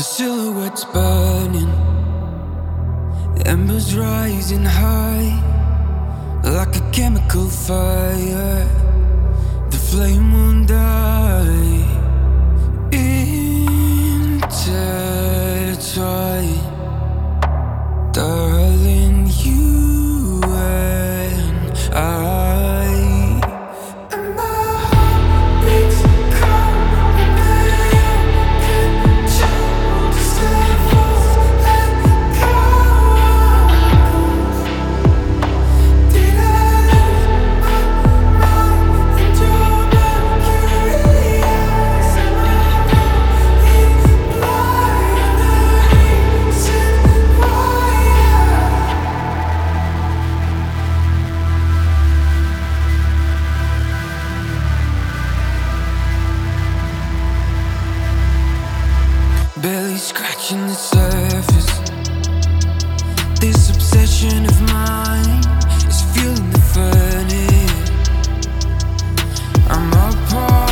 The silhouette's burning, embers rising high, like a chemical fire. The flame won't die. Intertwine, darling, you and I. Barely scratching the surface. This obsession of mine is fueling the furnace. I'm apart.